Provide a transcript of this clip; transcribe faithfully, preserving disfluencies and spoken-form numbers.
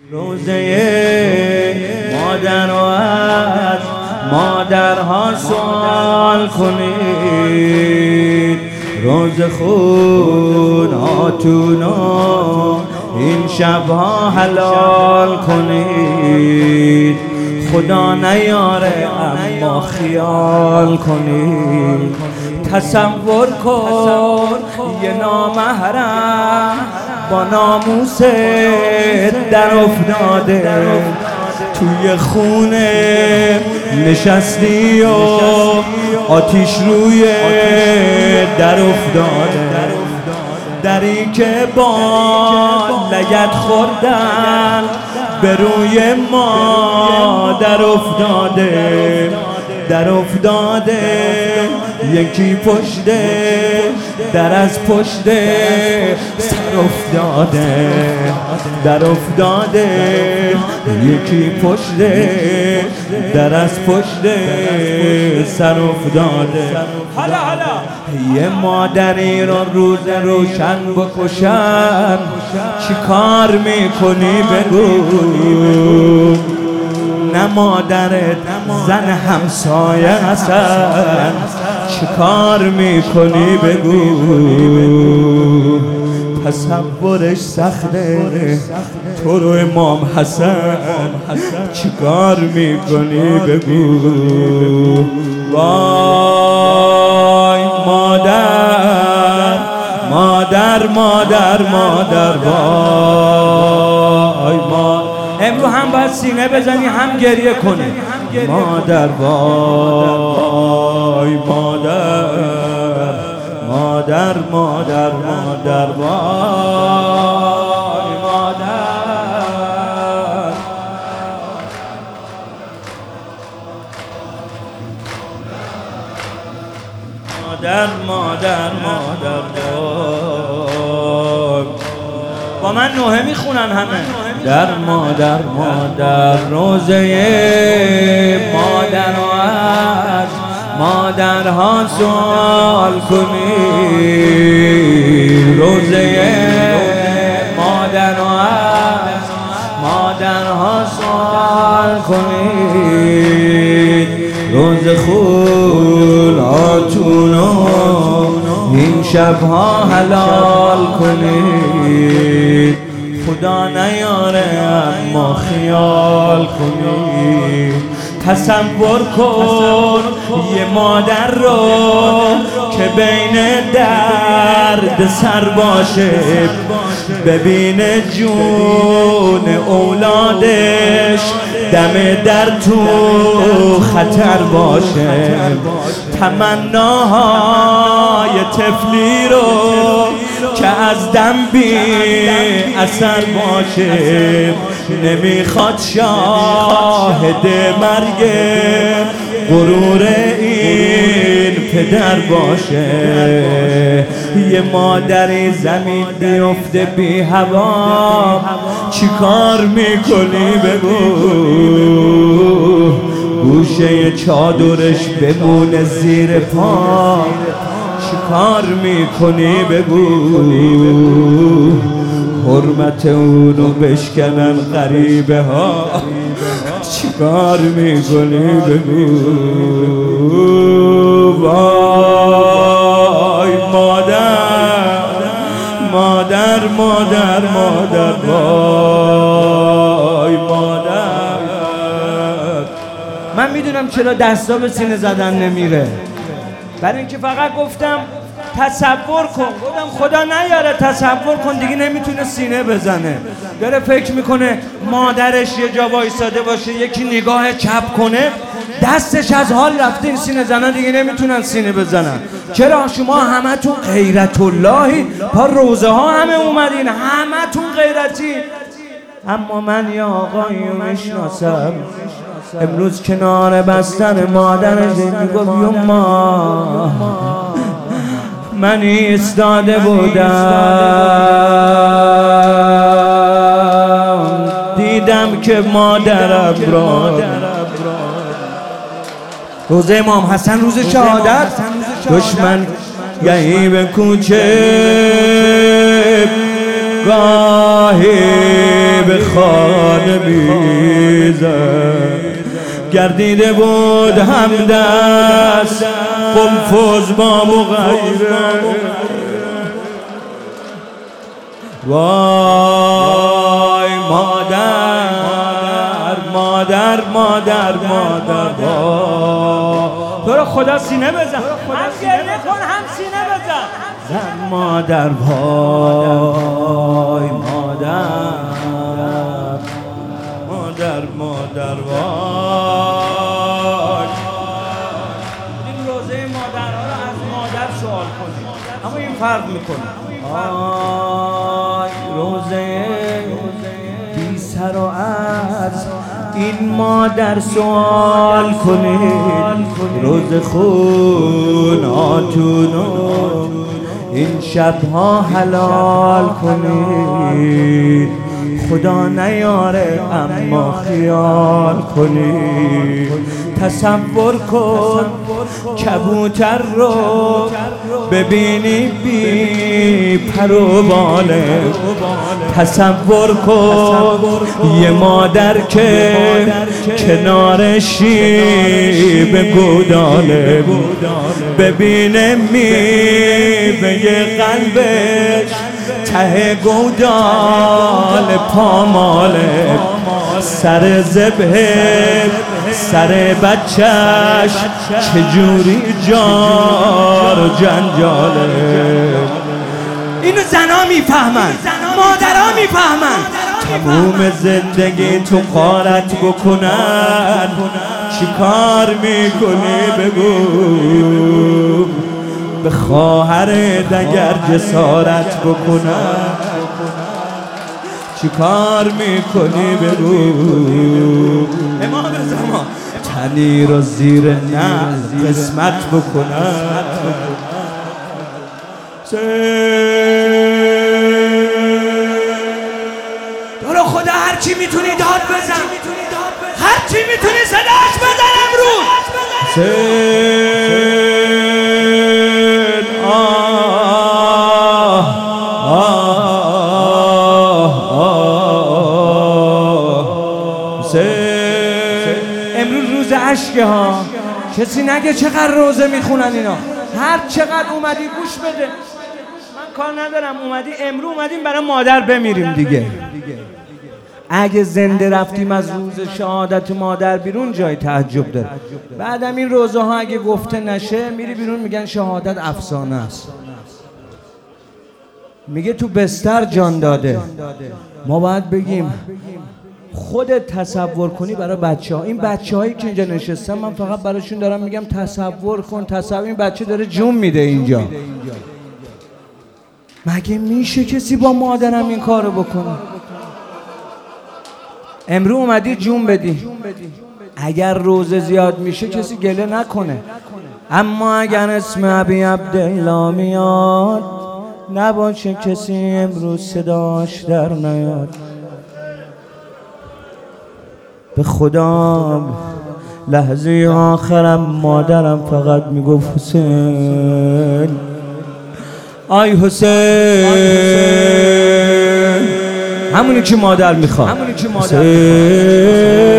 روزه مادر و از مادرها سوال کنید، روز خون هاتونو این شبها حلال کنید. خدا نیاره اما خیال کنید. تصور کن یه نامحرم با ناموس در افتاده توی خونه نشستی و آتیش روی در افتاده، دری که با لگد خوردن به روی ما در افتاده، در افتاده یکی پشت در از پشت سر افتاده، در افتاده یکی پشت در از پشت سر افتاده. حالا حالا یه مادری رو روز روشن بکشن چی کار میکنی بگو؟ نه مادرت زن همسایه هستن چی کار میکنی بگو؟ تصورش سخته تو رو امام حسن چی کار میکنی بگو؟ وای مادر مادر مادر مادر وای مادر. امروز هم باید سینه بزنی هم گریه کنی. مادر وای مادر مادر مادر مادر وای مادر. مادر مادر مادر وای. با من نوحه میخونن همه. در مادر مادر روزه مادر و از مادرها سوال کنید، روزه مادر و از مادرها سوال کنید، روز خون هاتونو این شبها حلال کنید. خدا نیاره اما خیال کنید. تصور کن یه مادر رو که بین درد سر باشه، ببینه جون اولادش دم در تو خطر باشه، تمناهای طفلی رو که از دم بی اثر باشه، نمیخواد شاهد مرگ غرور این پدر باشه. یه مادری زمین بیفته بی هوا چی کار میکنی بگو؟ گوشه چادرش بمونه زیر پا چی کار میکنی بگو؟ حرمت اونو بشکنن غریبه ها چی کار میکنی بگو؟ وای مادر مادر مادر مادر وای مادر. من میدونم چرا دستا به سینه زدن نمیره، برای اینکه فقط گفتم تصور کن. گفتم خدا نیاره تصور کن دیگه نمیتونه سینه بزنه، داره فکر میکنه مادرش یه جا وایساده باشه یکی نگاه چپ کنه دستش از حال رفته. این سینه زنان دیگه نمیتونن سینه بزنن. چرا؟ شما همتون غیرت اللهی، پا روزه ها همه اومدین، همتون غیرتی. اما من یه آقایی رو میشناسم امروز کنار بستر مادرش میگفت یما من ایستاده بودم دیدم که مادرم را روز امام حسن روز شهادت دشمن گهی به کوچه گاهی به خانه میزد گردیده بود همدست قنفذ با مغیره وای مادر مادر مادر مادر تو رو خدا سینه بزن هم گریه کن هم سینه بزن زن مادر وای مادر مادر مادر وای این روزه مادرها رو از مادر سوال کنید اما این فرق میکنه آی روزه بی سر و عرض این مادر سوال کنید روز خون آتونو این شبها حلال کنید خدا نیاره اما خیال کنید تصور کن کبوتر رو ببینی بی پر و باله تصور کن یه مادر که کنار شیب گوداله ببینه میوه قلبش ته گودال پاماله سر ذبح سر بچهش چجوری جار و جنجاله اینو زنا میفهمن مادرها میفهمن تموم زندگی تو قارت بکنن چی کار میکنی بگو به خواهرت اگر جسارت بکنن چی کار میکنی بگو امام زمان تنی رو زیر نعل قسمت بکنن تو رو خدا هرچی میتونی داد بزن هرچی میتونی صداش بزن امروز امروز روز عشقه ها کسی نگه چقدر روزه میخونن اینا هر چقدر اومدی گوش بده من کار ندارم اومدی امروز اومدیم برای مادر بمیریم دیگه اگه زنده رفتیم از روز شهادت مادر بیرون جای تعجب داره بعدم این روزه ها اگه گفته نشه میری بیرون میگن شهادت افسانه است میگه تو بستر جان داده ما باید بگیم خودت تصور کنی برای بچه ها این بچه هایی که اینجا نشستن من فقط براشون دارم میگم تصور کن تصور این بچه داره جون میده اینجا مگه میشه کسی با مادرم این کارو بکنه امرو اومدی جون بدی اگر روزه زیاد میشه کسی گله نکنه اما اگر اسم ابی عبدالله میاد نباشه کسی امروز صداش در نیاد به خدا لحظه آخرم مادرم فقط میگفت حسین آی حسین همونی که مادر میخواد حسین